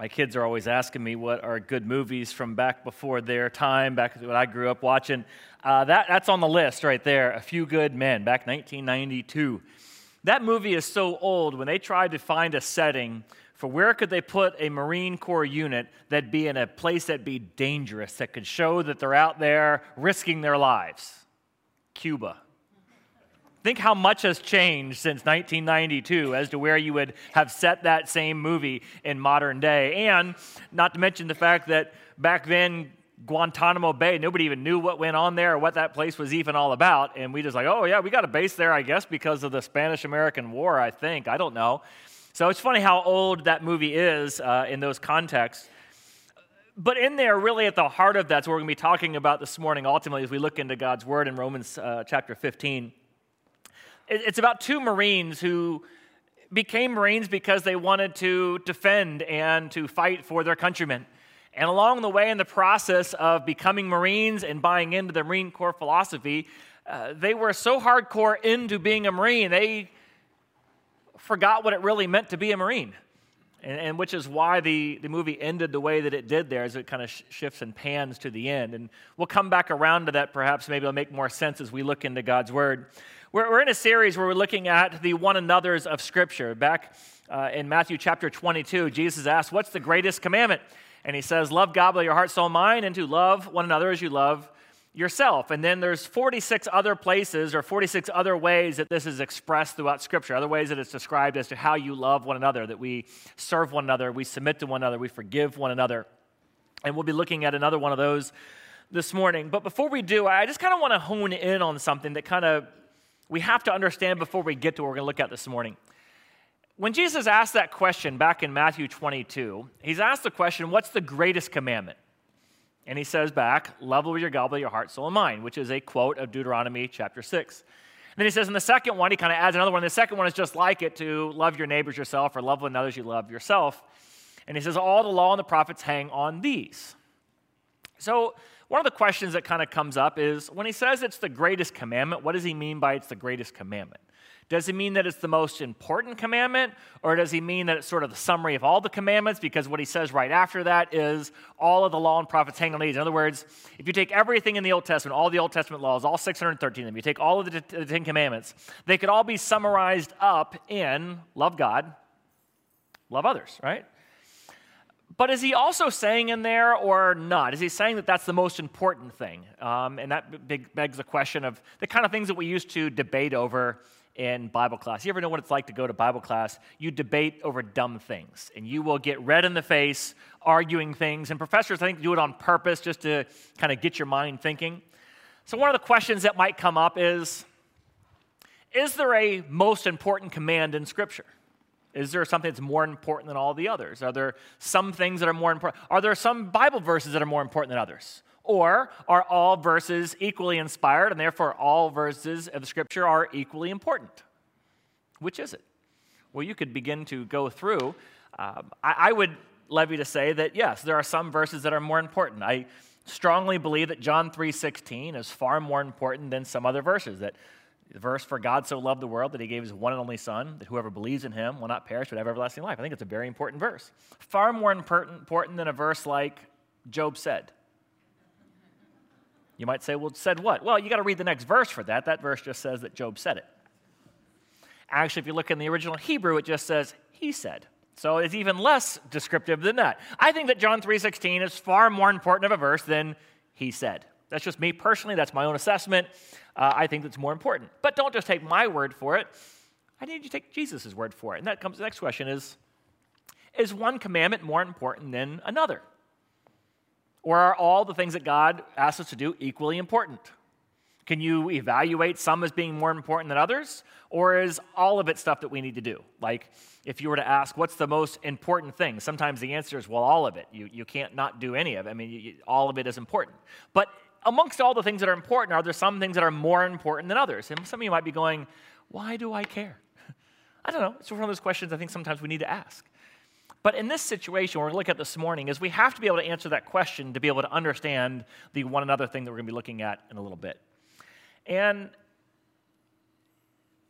My kids are always asking me what are good movies from back before their time, back when I grew up watching. That's on the list right there, A Few Good Men, back 1992. That movie is so old, when they tried to find a setting for where could they put a Marine Corps unit that'd be in a place that'd be dangerous, that could show that they're out there risking their lives. Cuba. Think how much has changed since 1992 as to where you would have set that same movie in modern day. And not to mention the fact that back then, Guantanamo Bay, nobody even knew what went on there or what that place was even all about. And we just like, oh yeah, we got a base there, I guess, because of the Spanish-American War, I think. I don't know. So it's funny how old that movie is in those contexts. But in there, really at the heart of that's what we're going to be talking about this morning, ultimately, as we look into God's Word in Romans chapter 15. It's about two Marines who became Marines because they wanted to defend and to fight for their countrymen. And along the way, in the process of becoming Marines and buying into the Marine Corps philosophy, they were so hardcore into being a Marine, they forgot what it really meant to be a Marine. And which is why the movie ended the way that it did there, as it kind of shifts and pans to the end. And we'll come back around to that, perhaps. Maybe it'll make more sense as we look into God's Word. We're in a series where we're looking at the one another's of Scripture. Back in Matthew chapter 22, Jesus asked, what's the greatest commandment? And he says, love God with your heart, soul, and mind, and to love one another as you love yourself. And then there's 46 other places or 46 other ways that this is expressed throughout Scripture, other ways that it's described as to how you love one another, that we serve one another, we submit to one another, we forgive one another. And we'll be looking at another one of those this morning. But before we do, I just kind of want to hone in on something that we have to understand before we get to what we're going to look at this morning. When Jesus asked that question back in Matthew 22, he's asked the question, what's the greatest commandment? And he says back, love with your God with your heart, soul, and mind, which is a quote of Deuteronomy chapter 6. And then he says in the second one, he kind of adds another one. The second one is just like it, to love your neighbors yourself, or love one another as you love yourself. And he says all the law and the prophets hang on these. So one of the questions that kind of comes up is, when he says it's the greatest commandment, what does he mean by it's the greatest commandment? Does he mean that it's the most important commandment, or does he mean that it's sort of the summary of all the commandments? Because what he says right after that is all of the law and prophets hang on these. In other words, if you take everything in the Old Testament, all the Old Testament laws, all 613 of them, you take all of the 10 commandments, they could all be summarized up in love God, love others, right? But is he also saying in there or not? Is he saying that that's the most important thing? And that begs the question of the kind of things that we used to debate over in Bible class. You ever know what it's like to go to Bible class? You debate over dumb things, and you will get red in the face arguing things. And professors, I think, do it on purpose just to kind of get your mind thinking. So one of the questions that might come up is there a most important command in Scripture? Is there something that's more important than all the others? Are there some things that are more important? Are there some Bible verses that are more important than others? Or are all verses equally inspired, and therefore all verses of the Scripture are equally important? Which is it? Well, you could begin to go through. I would levy to say that, yes, there are some verses that are more important. I strongly believe that John 3:16 is far more important than some other verses. That the verse, for God so loved the world that he gave his one and only Son, that whoever believes in him will not perish but have everlasting life. I think it's a very important verse. Far more important than a verse like Job said. You might say, well, said what? Well, you got to read the next verse for that. That verse just says that Job said it. Actually, if you look in the original Hebrew, it just says, he said. So it's even less descriptive than that. I think that John 3:16 is far more important of a verse than he said. That's just me personally. That's my own assessment. I think that's more important. But don't just take my word for it. I need you to take Jesus' word for it. And that comes the next question is one commandment more important than another? Or are all the things that God asks us to do equally important? Can you evaluate some as being more important than others? Or is all of it stuff that we need to do? Like, if you were to ask, what's the most important thing? Sometimes the answer is, well, all of it. You can't not do any of it. I mean, all of it is important. But amongst all the things that are important, are there some things that are more important than others? And some of you might be going, why do I care? I don't know. It's one of those questions I think sometimes we need to ask. But in this situation, we're going to look at this morning, is we have to be able to answer that question to be able to understand the one another thing that we're going to be looking at in a little bit. And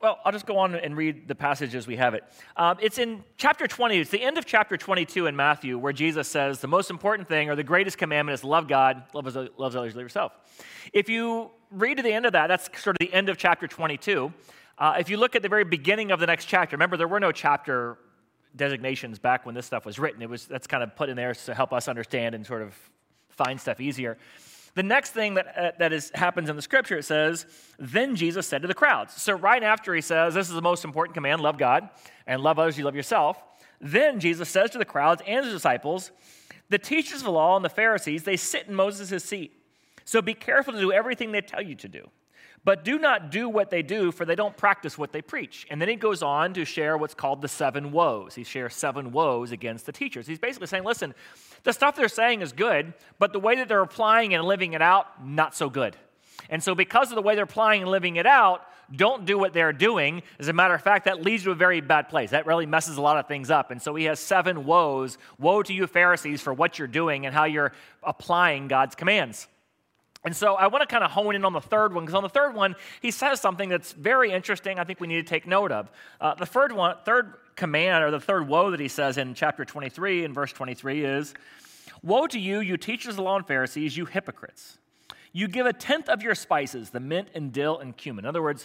Well, I'll just go on and read the passage as we have it. It's in chapter 20. It's the end of chapter 22 in Matthew where Jesus says the most important thing or the greatest commandment is love God, love others, love yourself. If you read to the end of that, that's sort of the end of chapter 22. If you look at the very beginning of the next chapter, remember there were no chapter designations back when this stuff was written. That's kind of put in there to help us understand and sort of find stuff easier. The next thing that happens in the scripture, it says, then Jesus said to the crowds. So right after he says, this is the most important command, love God, and love others, you love yourself. Then Jesus says to the crowds and his disciples, the teachers of the law and the Pharisees, they sit in Moses' seat. So be careful to do everything they tell you to do. But do not do what they do, for they don't practice what they preach. And then he goes on to share what's called the 7 woes. He shares 7 woes against the teachers. He's basically saying, listen, the stuff they're saying is good, but the way that they're applying and living it out, not so good. And so because of the way they're applying and living it out, don't do what they're doing. As a matter of fact, that leads to a very bad place. That really messes a lot of things up. And so he has 7 woes. Woe to you, Pharisees, for what you're doing and how you're applying God's commands. And so I want to kind of hone in on the third one, because on the third one, he says something that's very interesting I think we need to take note of. The third command, or the third woe that he says in chapter 23, in verse 23 is, woe to you, you teachers of the law and Pharisees, you hypocrites. You give 1/10 of your spices, the mint and dill and cumin. In other words,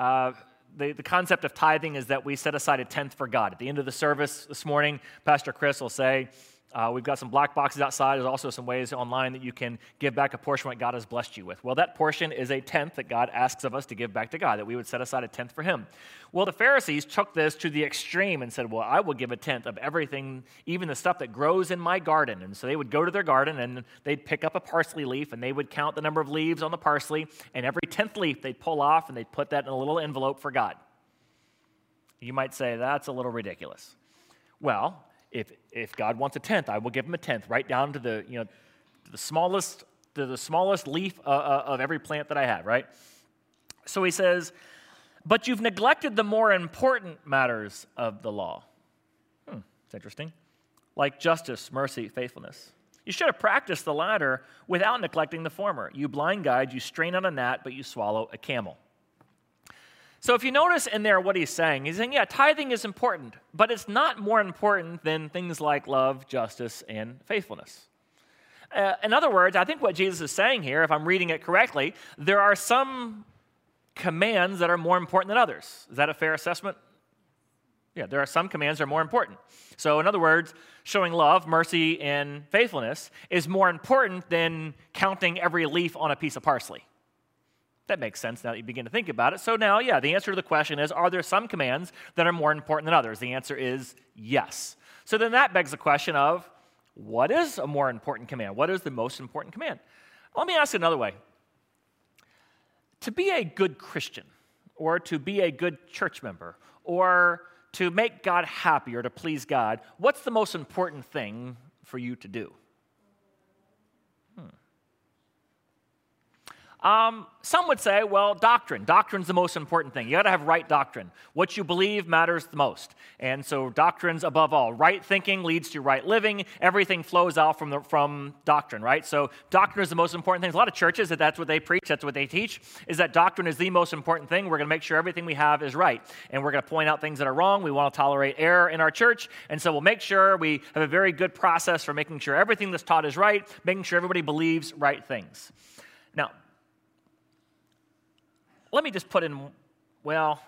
the concept of tithing is that we set aside 1/10 for God. At the end of the service this morning, Pastor Chris will say, we've got some black boxes outside. There's also some ways online that you can give back a portion of what God has blessed you with. Well, that portion is 1/10 that God asks of us to give back to God, that we would set aside 1/10 for him. Well, the Pharisees took this to the extreme and said, well, I will give 1/10 of everything, even the stuff that grows in my garden. And so they would go to their garden and they'd pick up a parsley leaf and they would count the number of leaves on the parsley, and every 10th leaf they'd pull off and they'd put that in a little envelope for God. You might say, that's a little ridiculous. Well, if God wants 1/10, I will give him 1/10, right down to the smallest leaf of every plant that I have, right? So he says, but you've neglected the more important matters of the law. It's interesting. Like justice, mercy, faithfulness. You should have practiced the latter without neglecting the former. You blind guide, you strain on a gnat, but you swallow a camel. So if you notice in there what he's saying, yeah, tithing is important, but it's not more important than things like love, justice, and faithfulness. In other words, I think what Jesus is saying here, if I'm reading it correctly, there are some commands that are more important than others. Is that a fair assessment? Yeah, there are some commands that are more important. So in other words, showing love, mercy, and faithfulness is more important than counting every leaf on a piece of parsley. That makes sense now that you begin to think about it. So now, yeah, the answer to the question is, are there some commands that are more important than others? The answer is yes. So then that begs the question of, what is a more important command? What is the most important command? Let me ask it another way. To be a good Christian, or to be a good church member, or to make God happy or to please God, what's the most important thing for you to do? Some would say, well, doctrine. Doctrine's the most important thing. You got to have right doctrine. What you believe matters the most. And so doctrine's above all. Right thinking leads to right living. Everything flows out from doctrine, right? So doctrine is the most important thing. There's a lot of churches that's what they preach, that's what they teach, is that doctrine is the most important thing. We're going to make sure everything we have is right. And we're going to point out things that are wrong. We want to tolerate error in our church. And so we'll make sure we have a very good process for making sure everything that's taught is right, making sure everybody believes right things. Now, let me just put in, well,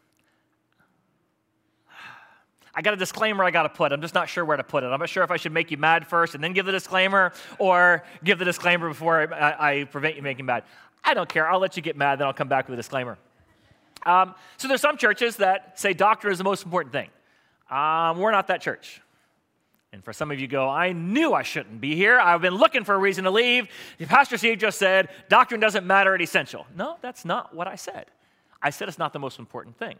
I got a disclaimer I got to put. I'm just not sure where to put it. I'm not sure if I should make you mad first and then give the disclaimer, or give the disclaimer before I prevent you making mad. I don't care. I'll let you get mad, then I'll come back with a disclaimer. So there's some churches that say doctrine is the most important thing. We're not that church. And for some of you go, I knew I shouldn't be here. I've been looking for a reason to leave. Pastor Steve just said, doctrine doesn't matter at Essential. No, that's not what I said. I said it's not the most important thing.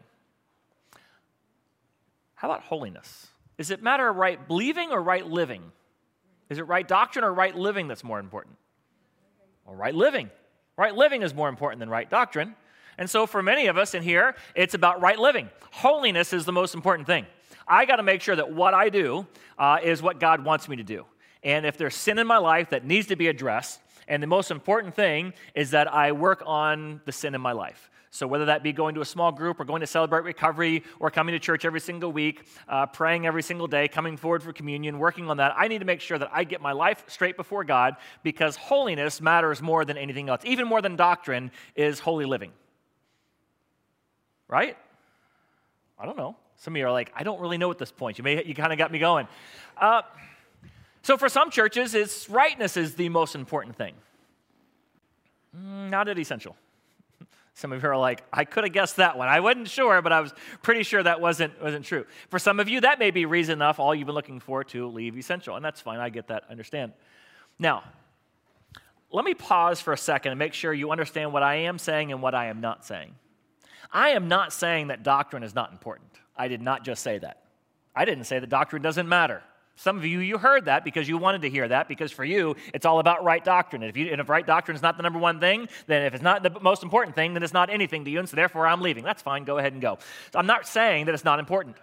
How about holiness? Does it matter right believing or right living? Is it right doctrine or right living that's more important? Well, right living. Right living is more important than right doctrine. And so for many of us in here, it's about right living. Holiness is the most important thing. I got to make sure that what I do is what God wants me to do. And if there's sin in my life that needs to be addressed, and the most important thing is that I work on the sin in my life. So whether that be going to a small group or going to Celebrate Recovery or coming to church every single week, praying every single day, coming forward for communion, working on that, I need to make sure that I get my life straight before God, because holiness matters more than anything else. Even more than doctrine is holy living. Right? I don't know. Some of you are like, I don't really know at this point. You kind of got me going. So for some churches, rightness is the most important thing. Not at Essential. Some of you are like, I could have guessed that one. I wasn't sure, but I was pretty sure that wasn't true. For some of you, that may be reason enough, all you've been looking for, to leave Essential, and that's fine. I get that, understand. Now, let me pause for a second and make sure you understand what I am saying and what I am not saying. I am not saying that doctrine is not important. I did not just say that. I didn't say that doctrine doesn't matter. Some of you heard that because you wanted to hear that, because for you, it's all about right doctrine. And if right doctrine is not the number one thing, then if it's not the most important thing, then it's not anything to you, and so therefore I'm leaving. That's fine. Go ahead and go. So I'm not saying that it's not important.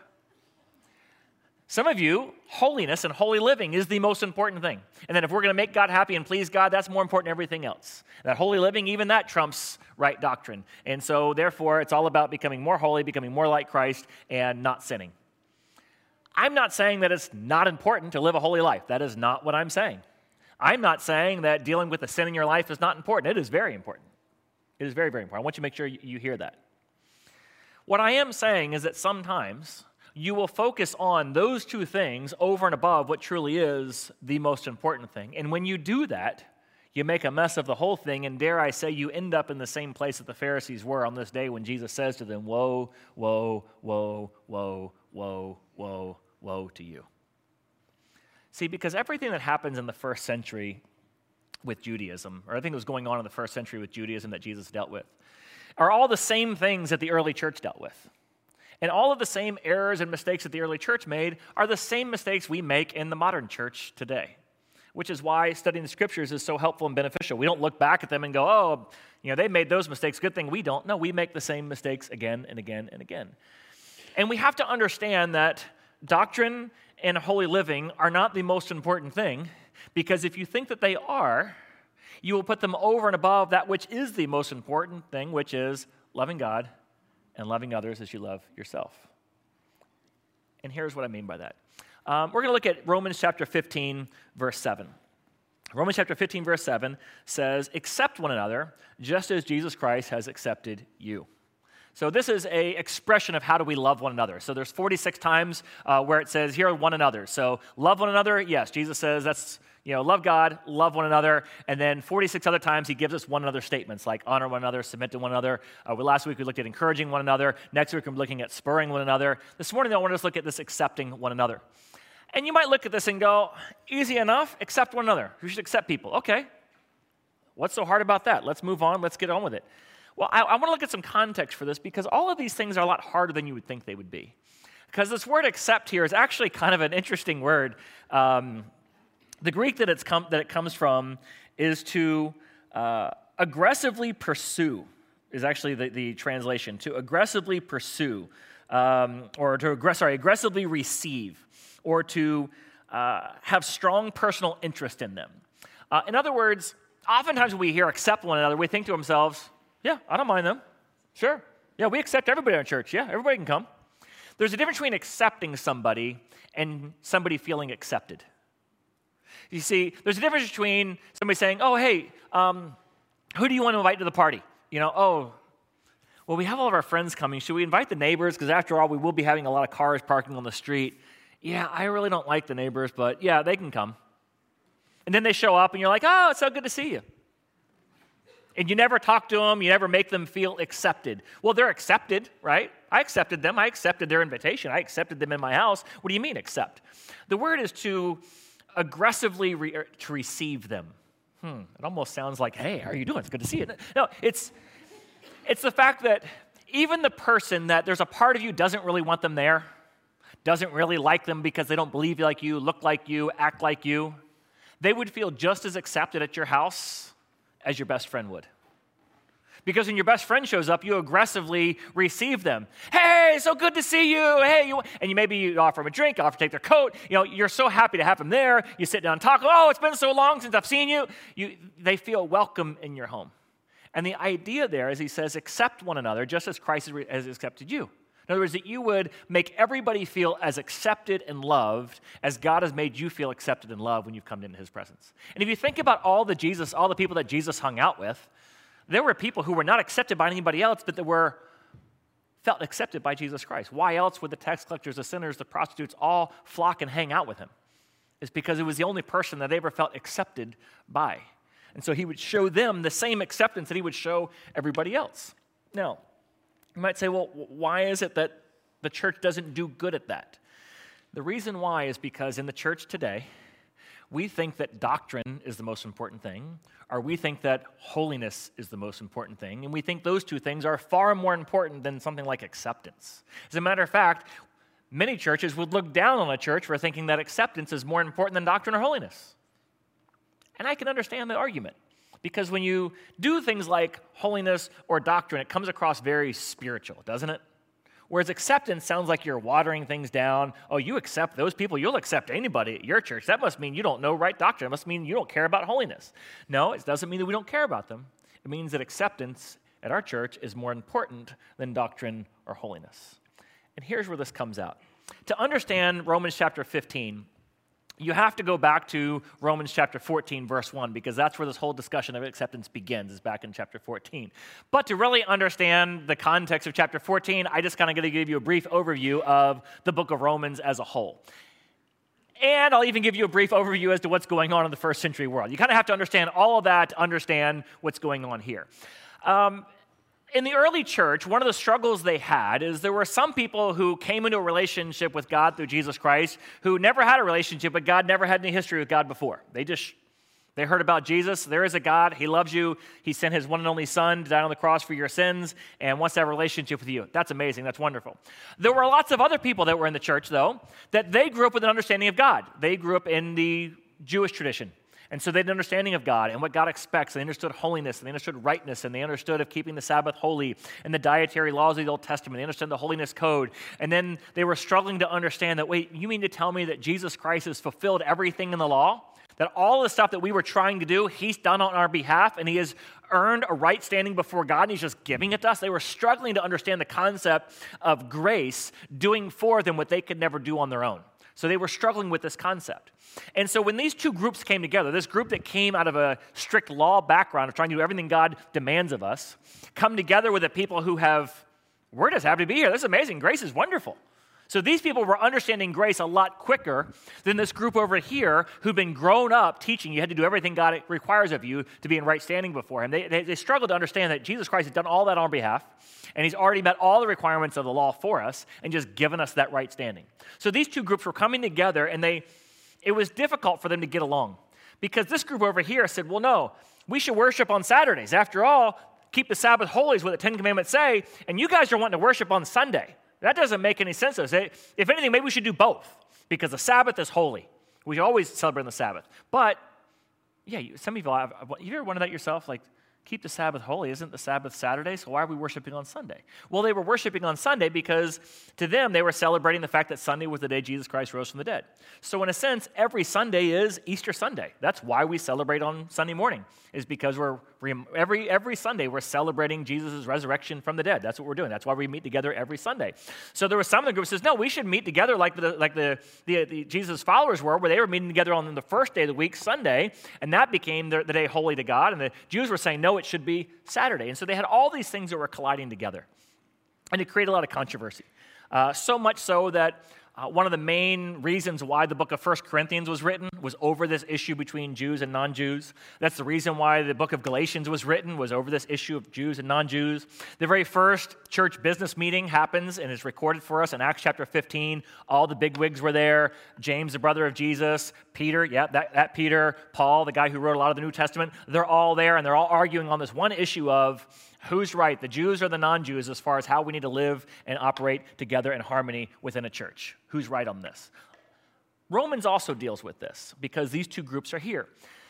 Some of you, holiness and holy living is the most important thing. And then if we're going to make God happy and please God, that's more important than everything else. That holy living, even that trumps right doctrine. And so therefore, it's all about becoming more holy, becoming more like Christ, and not sinning. I'm not saying that it's not important to live a holy life. That is not what I'm saying. I'm not saying that dealing with the sin in your life is not important. It is very important. It is very, very important. I want you to make sure you hear that. What I am saying is that sometimes you will focus on those two things over and above what truly is the most important thing. And when you do that, you make a mess of the whole thing, and dare I say, you end up in the same place that the Pharisees were on this day when Jesus says to them, woe, woe, woe, woe, woe, woe, woe to you. See, because everything that happens in the first century with Judaism, or everything that was going on in the first century with Judaism that Jesus dealt with, are all the same things that the early church dealt with. And all of the same errors and mistakes that the early church made are the same mistakes we make in the modern church today, which is why studying the scriptures is so helpful and beneficial. We don't look back at them and go, oh, they made those mistakes. Good thing we don't. No, we make the same mistakes again and again and again. And we have to understand that doctrine and holy living are not the most important thing, because if you think that they are, you will put them over and above that which is the most important thing, which is loving God and loving others as you love yourself. And here's what I mean by that. We're going to look at Romans chapter 15, verse 7. Romans chapter 15, verse 7 says, accept one another just as Jesus Christ has accepted you. So this is an expression of how do we love one another. So there's 46 times where it says, here are one another. So love one another, yes, Jesus says that's, love God, love one another. And then 46 other times he gives us one another statements like honor one another, submit to one another. Last week we looked at encouraging one another. Next week we're looking at spurring one another. This morning I want us to look at this accepting one another. And you might look at this and go, easy enough, accept one another. You should accept people. Okay, what's so hard about that? Let's move on, let's get on with it. Well, I want to look at some context for this, because all of these things are a lot harder than you would think they would be. Because this word accept here is actually kind of an interesting word. The Greek that it comes from is to aggressively pursue, is actually the translation. To aggressively pursue, or to aggressively receive, or to have strong personal interest in them. In other words, oftentimes when we hear accept one another, we think to ourselves, yeah, I don't mind them. Sure. Yeah, we accept everybody in our church. Yeah, everybody can come. There's a difference between accepting somebody and somebody feeling accepted. You see, there's a difference between somebody saying, oh, hey, who do you want to invite to the party? Well, we have all of our friends coming. Should we invite the neighbors? Because after all, we will be having a lot of cars parking on the street. Yeah, I really don't like the neighbors, but yeah, they can come. And then they show up and you're like, oh, it's so good to see you. And you never talk to them, you never make them feel accepted. Well, they're accepted, right? I accepted them, I accepted their invitation, I accepted them in my house. What do you mean accept? The word is to aggressively to receive them. It almost sounds like, hey, how are you doing? It's good to see you. No, it's the fact that even the person that there's a part of you doesn't really want them there, doesn't really like them because they don't believe like you, look like you, act like you, they would feel just as accepted at your house as your best friend would. Because when your best friend shows up, you aggressively receive them. Hey, so good to see you. Hey, and you offer them a drink, offer to take their coat. You're so happy to have them there. You sit down and talk. Oh, it's been so long since I've seen you. They feel welcome in your home. And the idea there is he says, accept one another just as Christ has accepted you. In other words, that you would make everybody feel as accepted and loved as God has made you feel accepted and loved when you've come into his presence. And if you think about all the people that Jesus hung out with, there were people who were not accepted by anybody else, but that felt accepted by Jesus Christ. Why else would the tax collectors, the sinners, the prostitutes all flock and hang out with him? It's because it was the only person that they ever felt accepted by. And so he would show them the same acceptance that he would show everybody else. Now, you might say, well, why is it that the church doesn't do good at that? The reason why is because in the church today, we think that doctrine is the most important thing, or we think that holiness is the most important thing, and we think those two things are far more important than something like acceptance. As a matter of fact, many churches would look down on a church for thinking that acceptance is more important than doctrine or holiness. And I can understand the argument, because when you do things like holiness or doctrine, it comes across very spiritual, doesn't it? Whereas acceptance sounds like you're watering things down. Oh, you accept those people, you'll accept anybody at your church. That must mean you don't know right doctrine. It must mean you don't care about holiness. No, it doesn't mean that we don't care about them. It means that acceptance at our church is more important than doctrine or holiness. And here's where this comes out. To understand Romans chapter 15, you have to go back to Romans chapter 14, verse 1, because that's where this whole discussion of acceptance begins, is back in chapter 14. But to really understand the context of chapter 14, I just kind of going to give you a brief overview of the book of Romans as a whole. And I'll even give you a brief overview as to what's going on in the first century world. You kind of have to understand all of that to understand what's going on here. In the early church, one of the struggles they had is there were some people who came into a relationship with God through Jesus Christ who never had a relationship with God, never had any history with God before. They heard about Jesus. There is a God. He loves you. He sent his one and only son to die on the cross for your sins and wants to have a relationship with you. That's amazing. That's wonderful. There were lots of other people that were in the church, though, that they grew up with an understanding of God. They grew up in the Jewish tradition. And so they had an understanding of God and what God expects. They understood holiness, and they understood rightness, and they understood of keeping the Sabbath holy and the dietary laws of the Old Testament. They understood the holiness code. And then they were struggling to understand that, wait, you mean to tell me that Jesus Christ has fulfilled everything in the law? That all the stuff that we were trying to do, he's done on our behalf, and he has earned a right standing before God, and he's just giving it to us? They were struggling to understand the concept of grace doing for them what they could never do on their own. So they were struggling with this concept. And so when these two groups came together, this group that came out of a strict law background of trying to do everything God demands of us, come together with the people who we're just happy to be here. This is amazing. Grace is wonderful. So these people were understanding grace a lot quicker than this group over here who've been grown up teaching you had to do everything God requires of you to be in right standing before him. They struggled to understand that Jesus Christ has done all that on our behalf, and he's already met all the requirements of the law for us and just given us that right standing. So these two groups were coming together, and it was difficult for them to get along because this group over here said, well, no, we should worship on Saturdays. After all, keep the Sabbath holy is what the Ten Commandments say, and you guys are wanting to worship on Sunday. That doesn't make any sense to us. If anything, maybe we should do both because the Sabbath is holy. We always celebrate on the Sabbath. But, yeah, some people, you ever wondered that yourself? Like, keep the Sabbath holy. Isn't the Sabbath Saturday? So why are we worshiping on Sunday? Well, they were worshiping on Sunday because to them, they were celebrating the fact that Sunday was the day Jesus Christ rose from the dead. So in a sense, every Sunday is Easter Sunday. That's why we celebrate on Sunday morning, is because every Sunday we're celebrating Jesus' resurrection from the dead. That's what we're doing. That's why we meet together every Sunday. So there was some of the group that says, no, we should meet together like the Jesus followers were, where they were meeting together on the first day of the week, Sunday, and that became the day holy to God. And the Jews were saying, no, it should be Saturday. And so they had all these things that were colliding together. And it created a lot of controversy. So much so that one of the main reasons why the book of 1 Corinthians was written was over this issue between Jews and non-Jews. That's the reason why the book of Galatians was written, was over this issue of Jews and non-Jews. The very first church business meeting happens and is recorded for us in Acts chapter 15. All the bigwigs were there. James, the brother of Jesus, Peter, that Peter, Paul, the guy who wrote a lot of the New Testament, they're all there, and they're all arguing on this one issue of who's right, the Jews or the non-Jews, as far as how we need to live and operate together in harmony within a church. Who's right on this? Romans also deals with this because these two groups are here.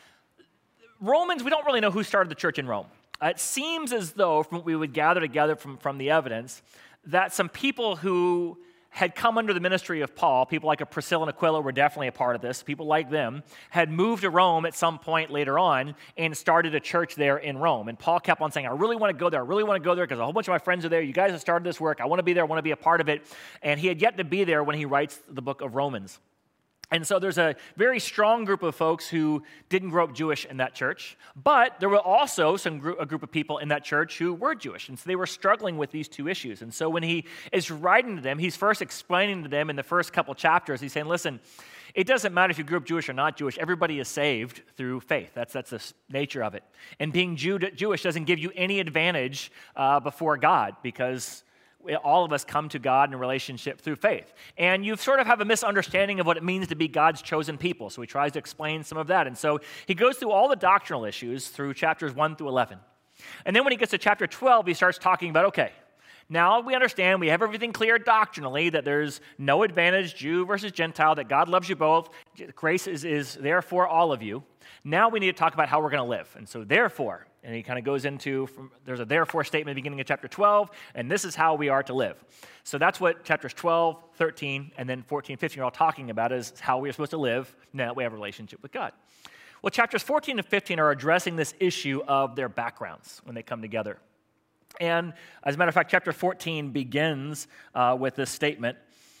Romans, we don't really know who started the church in Rome. It seems as though, from what we would gather together from the evidence, that some people who had come under the ministry of Paul. People like Priscilla and Aquila were definitely a part of this. People like them had moved to Rome at some point later on and started a church there in Rome. And Paul kept on saying, I really want to go there. I really want to go there because a whole bunch of my friends are there. You guys have started this work. I want to be there. I want to be a part of it. And he had yet to be there when he writes the book of Romans. And so there's a very strong group of folks who didn't grow up Jewish in that church, but there were also a group of people in that church who were Jewish, and so they were struggling with these two issues. And so when he is writing to them, he's first explaining to them in the first couple chapters, he's saying, listen, it doesn't matter if you grew up Jewish or not Jewish, everybody is saved through faith. That's the nature of it. And being Jewish doesn't give you any advantage before God, because all of us come to God in a relationship through faith. And you sort of have a misunderstanding of what it means to be God's chosen people. So he tries to explain some of that. And so he goes through all the doctrinal issues through chapters 1 through 11. And then when he gets to chapter 12, he starts talking about, okay, now we understand, we have everything clear doctrinally, that there's no advantage, Jew versus Gentile, that God loves you both. Grace is there for all of you. Now we need to talk about how we're going to live. And so therefore, and he kind of goes into, there's a therefore statement at the beginning of chapter 12, and this is how we are to live. So that's what chapters 12, 13, and then 14, 15 are all talking about, is how we are supposed to live now that we have a relationship with God. Well, chapters 14 and 15 are addressing this issue of their backgrounds when they come together. And as a matter of fact, chapter 14 begins with this statement,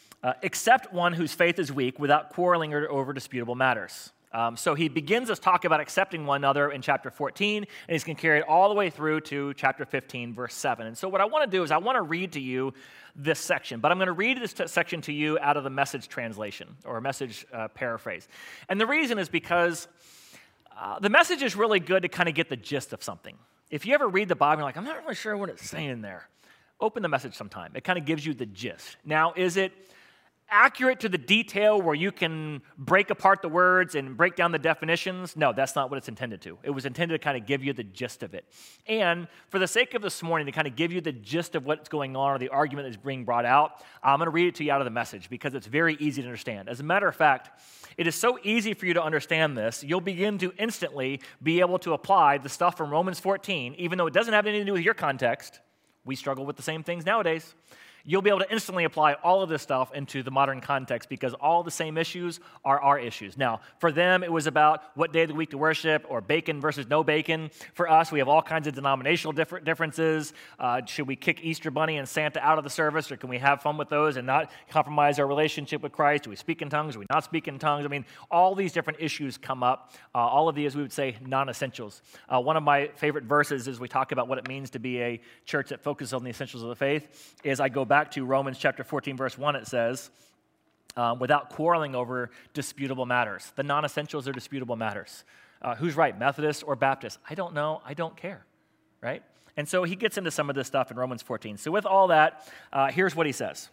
accept one whose faith is weak without quarreling over disputable matters. So he begins us talk about accepting one another in chapter 14, and he's going to carry it all the way through to chapter 15, verse 7. And so what I want to do is I want to read to you this section, but I'm going to read this section to you out of the Message translation, or Message paraphrase. And the reason is because the Message is really good to kind of get the gist of something. If you ever read the Bible, you're like, I'm not really sure what it's saying there. Open the Message sometime. It kind of gives you the gist. Now, is it accurate to the detail where you can break apart the words and break down the definitions? No, that's not what it's intended to. It was intended to kind of give you the gist of it. And for the sake of this morning, to kind of give you the gist of what's going on or the argument that's being brought out, I'm going to read it to you out of the Message because it's very easy to understand. As a matter of fact, it is so easy for you to understand this, you'll begin to instantly be able to apply the stuff from Romans 14, even though it doesn't have anything to do with your context. We struggle with the same things nowadays. You'll be able to instantly apply all of this stuff into the modern context because all the same issues are our issues. Now, for them, it was about what day of the week to worship or bacon versus no bacon. For us, we have all kinds of denominational differences. Should we kick Easter Bunny and Santa out of the service, or can we have fun with those and not compromise our relationship with Christ? Do we speak in tongues? Do we not speak in tongues? I mean, all these different issues come up. All of these, we would say, non-essentials. One of my favorite verses as we talk about what it means to be a church that focuses on the essentials of the faith is I go back to Romans chapter 14, verse 1, it says, without quarreling over disputable matters. The non-essentials are disputable matters. Who's right, Methodist or Baptist? I don't know. I don't care, right? And so he gets into some of this stuff in Romans 14. So with all that, here's what he says.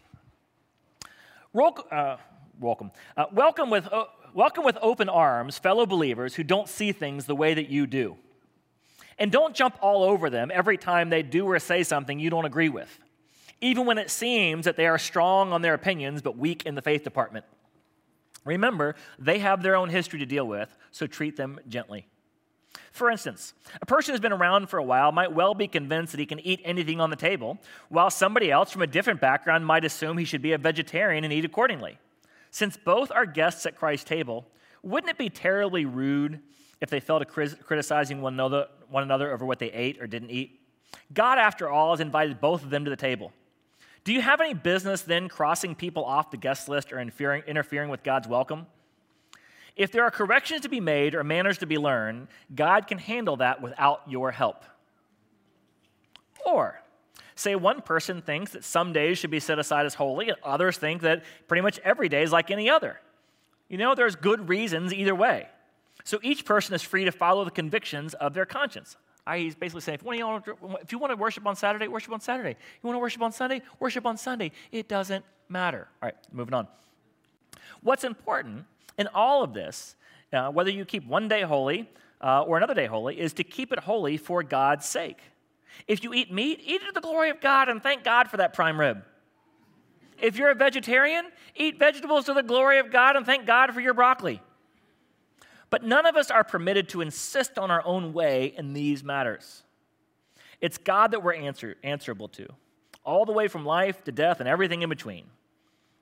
Welcome with open arms, fellow believers who don't see things the way that you do. And don't jump all over them every time they do or say something you don't agree with, even when it seems that they are strong on their opinions but weak in the faith department. Remember, they have their own history to deal with, so treat them gently. For instance, a person who's been around for a while might well be convinced that he can eat anything on the table, while somebody else from a different background might assume he should be a vegetarian and eat accordingly. Since both are guests at Christ's table, wouldn't it be terribly rude if they fell to criticizing one another over what they ate or didn't eat? God, after all, has invited both of them to the table. Do you have any business then crossing people off the guest list or interfering with God's welcome? If there are corrections to be made or manners to be learned, God can handle that without your help. Or, say one person thinks that some days should be set aside as holy, and others think that pretty much every day is like any other. You know, there's good reasons either way. So each person is free to follow the convictions of their conscience. He's basically saying, if you want to worship on Saturday, worship on Saturday. You want to worship on Sunday? Worship on Sunday. It doesn't matter. All right, moving on. What's important in all of this, whether you keep one day holy or another day holy, is to keep it holy for God's sake. If you eat meat, eat it to the glory of God and thank God for that prime rib. If you're a vegetarian, eat vegetables to the glory of God and thank God for your broccoli. But none of us are permitted to insist on our own way in these matters. It's God that we're answerable to, all the way from life to death and everything in between.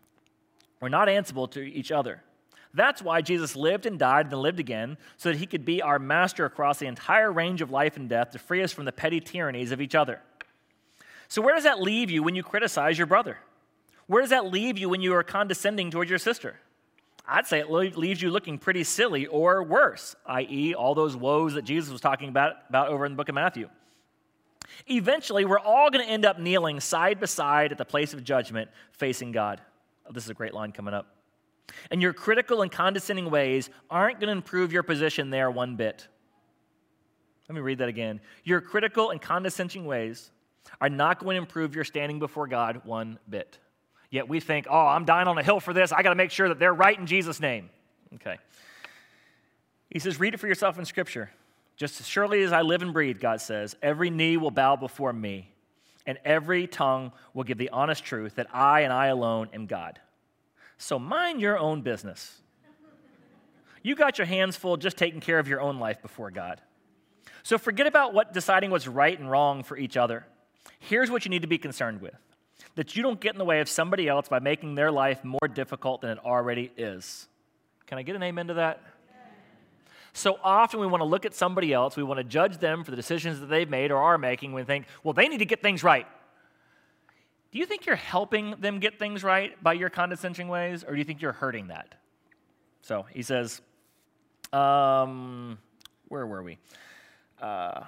We're not answerable to each other. That's why Jesus lived and died and then lived again, so that he could be our master across the entire range of life and death to free us from the petty tyrannies of each other. So where does that leave you when you criticize your brother? Where does that leave you when you are condescending towards your sister? I'd say it leaves you looking pretty silly or worse, i.e. all those woes that Jesus was talking about over in the book of Matthew. Eventually, we're all going to end up kneeling side by side at the place of judgment facing God. Oh, this is a great line coming up. And your critical and condescending ways aren't going to improve your position there one bit. Let me read that again. Your critical and condescending ways are not going to improve your standing before God one bit. Yet we think, oh, I'm dying on a hill for this. I got to make sure that they're right in Jesus' name. Okay. He says, read it for yourself in Scripture. Just as surely as I live and breathe, God says, every knee will bow before me, and every tongue will give the honest truth that I and I alone am God. So mind your own business. You got your hands full just taking care of your own life before God. So forget about deciding what's right and wrong for each other. Here's what you need to be concerned with. That you don't get in the way of somebody else by making their life more difficult than it already is. Can I get an amen to that? So often we want to look at somebody else, we want to judge them for the decisions that they've made or are making, we think, well, they need to get things right. Do you think you're helping them get things right by your condescending ways, or do you think you're hurting that? So he says, where were we? I'm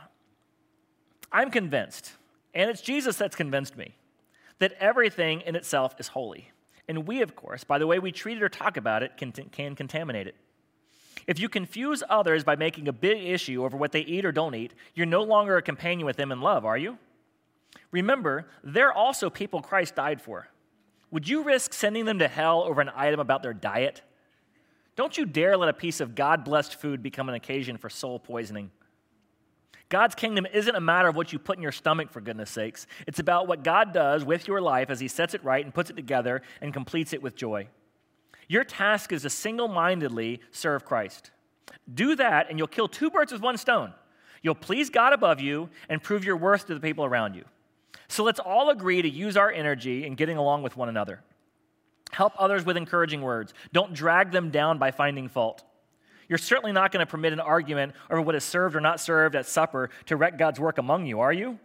convinced, and it's Jesus that's convinced me, that everything in itself is holy. And we, of course, by the way we treat it or talk about it, can contaminate it. If you confuse others by making a big issue over what they eat or don't eat, you're no longer a companion with them in love, are you? Remember, they're also people Christ died for. Would you risk sending them to hell over an item about their diet? Don't you dare let a piece of God-blessed food become an occasion for soul poisoning. God's kingdom isn't a matter of what you put in your stomach, for goodness sakes. It's about what God does with your life as he sets it right and puts it together and completes it with joy. Your task is to single-mindedly serve Christ. Do that, and you'll kill two birds with one stone. You'll please God above you and prove your worth to the people around you. So let's all agree to use our energy in getting along with one another. Help others with encouraging words. Don't drag them down by finding fault. You're certainly not going to permit an argument over what is served or not served at supper to wreck God's work among you, are you?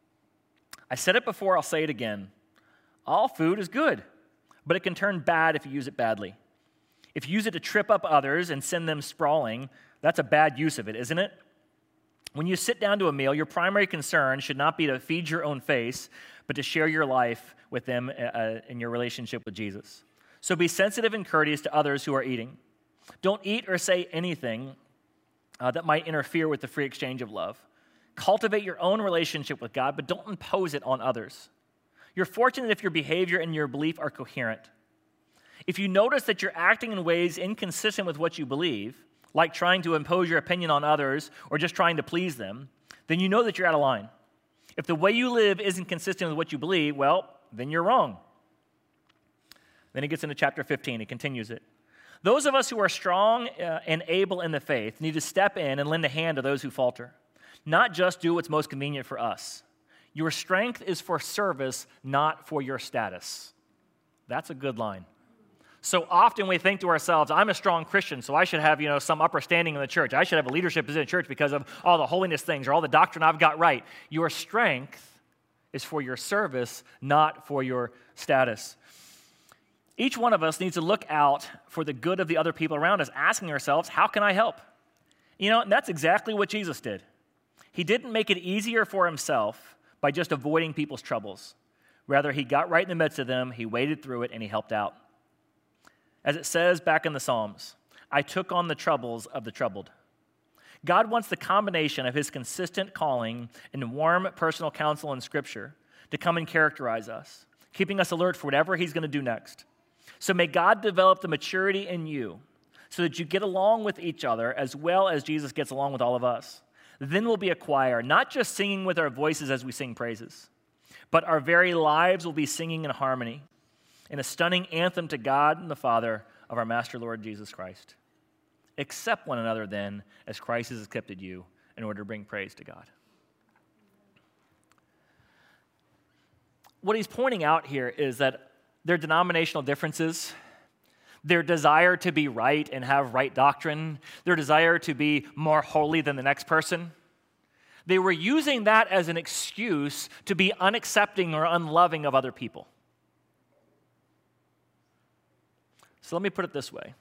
I said it before, I'll say it again. All food is good, but it can turn bad if you use it badly. If you use it to trip up others and send them sprawling, that's a bad use of it, isn't it? When you sit down to a meal, your primary concern should not be to feed your own face, but to share your life with them in your relationship with Jesus. So be sensitive and courteous to others who are eating. Don't eat or say anything that might interfere with the free exchange of love. Cultivate your own relationship with God, but don't impose it on others. You're fortunate if your behavior and your belief are coherent. If you notice that you're acting in ways inconsistent with what you believe, like trying to impose your opinion on others or just trying to please them, then you know that you're out of line. If the way you live isn't consistent with what you believe, well, then you're wrong. Then he gets into chapter 15. He continues it. Those of us who are strong and able in the faith need to step in and lend a hand to those who falter, not just do what's most convenient for us. Your strength is for service, not for your status. That's a good line. So often we think to ourselves, I'm a strong Christian, so I should have, some upper standing in the church. I should have a leadership position in the church because of all the holiness things or all the doctrine I've got right. Your strength is for your service, not for your status. Each one of us needs to look out for the good of the other people around us, asking ourselves, how can I help? And that's exactly what Jesus did. He didn't make it easier for himself by just avoiding people's troubles. Rather, he got right in the midst of them, he waded through it, and he helped out. As it says back in the Psalms, I took on the troubles of the troubled. God wants the combination of his consistent calling and warm personal counsel in Scripture to come and characterize us, keeping us alert for whatever he's going to do next. So may God develop the maturity in you so that you get along with each other as well as Jesus gets along with all of us. Then we'll be a choir, not just singing with our voices as we sing praises, but our very lives will be singing in harmony, in a stunning anthem to God and the Father of our Master Lord Jesus Christ. Accept one another then as Christ has accepted you in order to bring praise to God. What he's pointing out here is that there are denominational differences their desire to be right and have right doctrine, their desire to be more holy than the next person. They were using that as an excuse to be unaccepting or unloving of other people. So let me put it this way.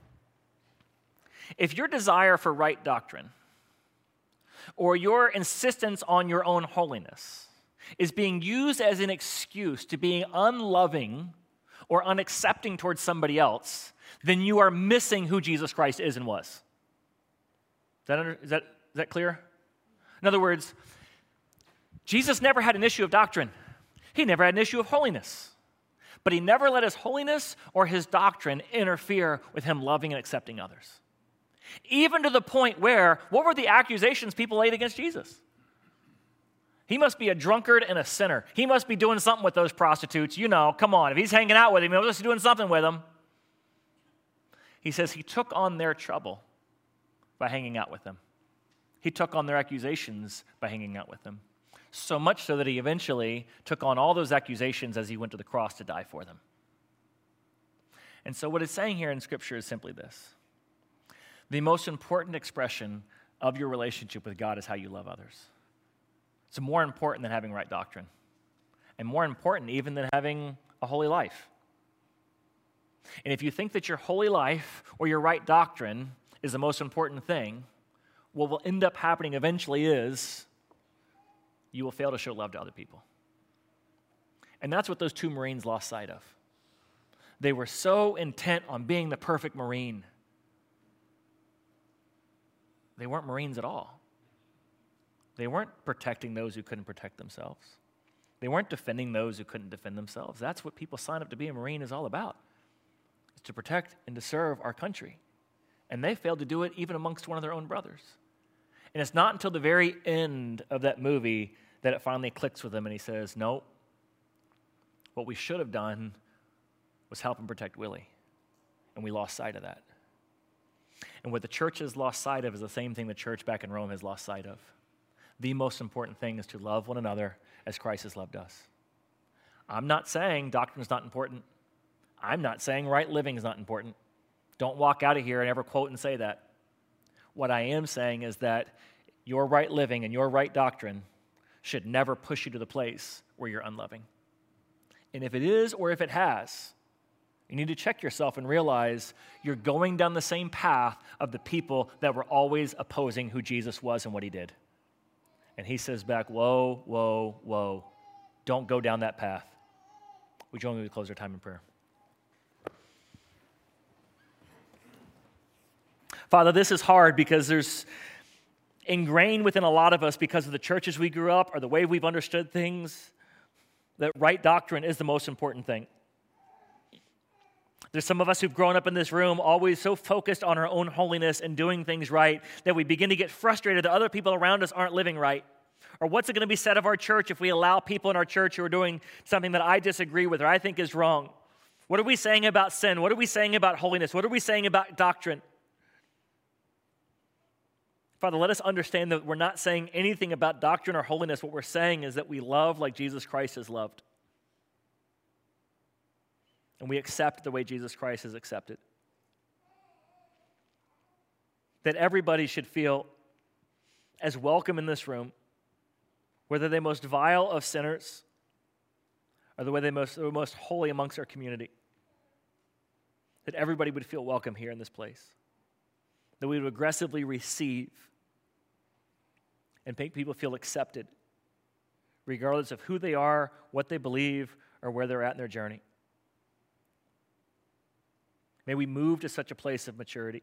If your desire for right doctrine or your insistence on your own holiness is being used as an excuse to being unloving or unaccepting towards somebody else, then you are missing who Jesus Christ is and was. Is that clear? In other words, Jesus never had an issue of doctrine. He never had an issue of holiness. But he never let his holiness or his doctrine interfere with him loving and accepting others. Even to the point where, what were the accusations people laid against Jesus? He must be a drunkard and a sinner. He must be doing something with those prostitutes. You know, come on. If he's hanging out with him, he must be doing something with them. He says he took on their trouble by hanging out with them. He took on their accusations by hanging out with them. So much so that he eventually took on all those accusations as he went to the cross to die for them. And so what it's saying here in Scripture is simply this. The most important expression of your relationship with God is how you love others. It's more important than having right doctrine, and more important even than having a holy life. And if you think that your holy life or your right doctrine is the most important thing, what will end up happening eventually is you will fail to show love to other people. And that's what those two Marines lost sight of. They were so intent on being the perfect Marine. They weren't Marines at all. They weren't protecting those who couldn't protect themselves. They weren't defending those who couldn't defend themselves. That's what people sign up to be a Marine is all about. It's to protect and to serve our country. And they failed to do it even amongst one of their own brothers. And it's not until the very end of that movie that it finally clicks with him and he says, no, what we should have done was help and protect Willie. And we lost sight of that. And what the church has lost sight of is the same thing the church back in Rome has lost sight of. The most important thing is to love one another as Christ has loved us. I'm not saying doctrine is not important. I'm not saying right living is not important. Don't walk out of here and ever quote and say that. What I am saying is that your right living and your right doctrine should never push you to the place where you're unloving. And if it is or if it has, you need to check yourself and realize you're going down the same path of the people that were always opposing who Jesus was and what he did. And he says back, whoa, whoa, whoa. Don't go down that path. Would you join me to close our time in prayer? Father, this is hard because there's ingrained within a lot of us because of the churches we grew up or the way we've understood things that right doctrine is the most important thing. There's some of us who've grown up in this room always so focused on our own holiness and doing things right that we begin to get frustrated that other people around us aren't living right. Or what's it going to be said of our church if we allow people in our church who are doing something that I disagree with or I think is wrong? What are we saying about sin? What are we saying about holiness? What are we saying about doctrine? Father, let us understand that we're not saying anything about doctrine or holiness. What we're saying is that we love like Jesus Christ has loved. And we accept the way Jesus Christ has accepted. That everybody should feel as welcome in this room, whether they're most vile of sinners or the way they're most holy amongst our community. That everybody would feel welcome here in this place. That we would aggressively receive and make people feel accepted, regardless of who they are, what they believe, or where they're at in their journey. May we move to such a place of maturity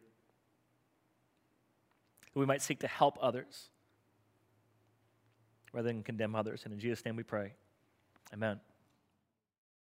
that we might seek to help others rather than condemn others. And in Jesus' name we pray. Amen.